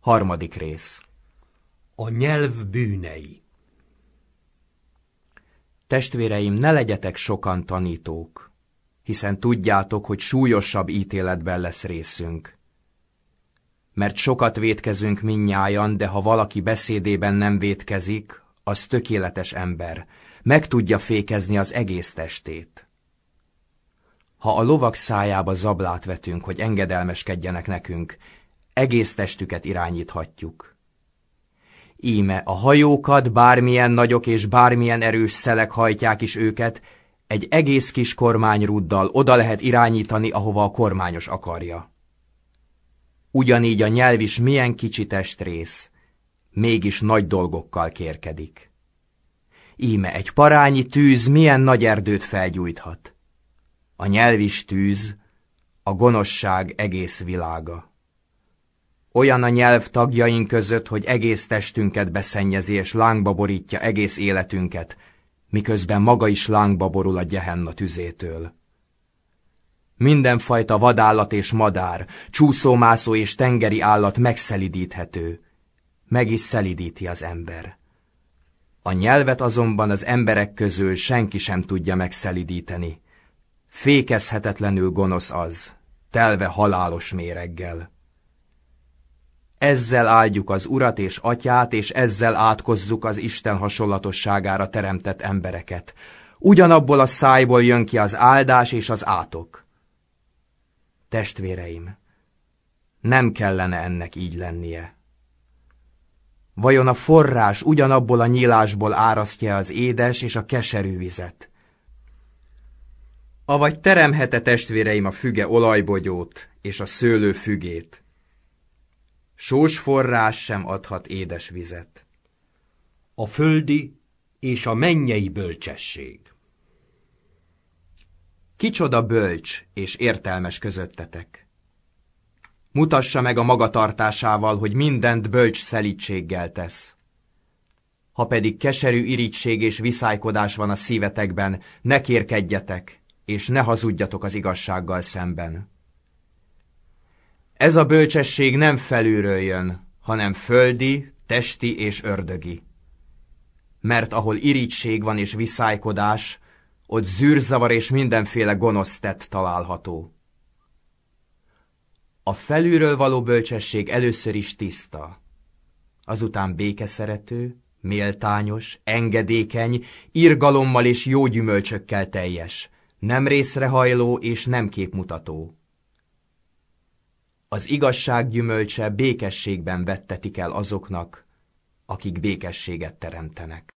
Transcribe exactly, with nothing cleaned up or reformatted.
Harmadik rész. A nyelv bűnei. Testvéreim, ne legyetek sokan tanítók, hiszen tudjátok, hogy súlyosabb ítéletben lesz részünk. Mert sokat vétkezünk mindnyájan, de ha valaki beszédében nem vétkezik, az tökéletes ember, meg tudja fékezni az egész testét. Ha a lovak szájába zablát vetünk, hogy engedelmeskedjenek nekünk, egész testüket irányíthatjuk. Íme a hajókat, bármilyen nagyok és bármilyen erős szelek hajtják is őket, egy egész kis kormányrúddal oda lehet irányítani, ahova a kormányos akarja. Ugyanígy a nyelv is milyen kicsi testrész, mégis nagy dolgokkal kérkedik. Íme egy parányi tűz milyen nagy erdőt felgyújthat. A nyelv is tűz, a gonoszság egész világa. Olyan a nyelv tagjaink között, hogy egész testünket beszennyezi és lángba borítja egész életünket, miközben maga is lángba borul a Gehenna tüzétől. Mindenfajta vadállat és madár, csúszómászó és tengeri állat megszelidíthető, meg is szelidíti az ember. A nyelvet azonban az emberek közül senki sem tudja megszelidíteni. Fékezhetetlenül gonosz az, telve halálos méreggel. Ezzel áldjuk az Urat és Atyát, és ezzel átkozzuk az Isten hasonlatosságára teremtett embereket. Ugyanabból a szájból jön ki az áldás és az átok. Testvéreim, nem kellene ennek így lennie. Vajon a forrás ugyanabból a nyílásból árasztja az édes és a keserű vizet? Avagy teremhet-e, testvéreim, a füge olajbogyót és a szőlő fügét? Sós forrás sem adhat édes vizet. A földi és a mennyei bölcsesség. Kicsoda bölcs és értelmes közöttetek? Mutassa meg a magatartásával, hogy mindent bölcs szelídséggel tesz. Ha pedig keserű irigység és viszálykodás van a szívetekben, ne kérkedjetek, és ne hazudjatok az igazsággal szemben. Ez a bölcsesség nem felülről jön, hanem földi, testi és ördögi. Mert ahol irigység van és viszálykodás, ott zűrzavar és mindenféle gonosz tett található. A felülről való bölcsesség először is tiszta, azután békeszerető, méltányos, engedékeny, irgalommal és jó gyümölcsökkel teljes, nem részrehajló és nem képmutató. Az igazság gyümölcse békességben vettetik el azoknak, akik békességet teremtenek.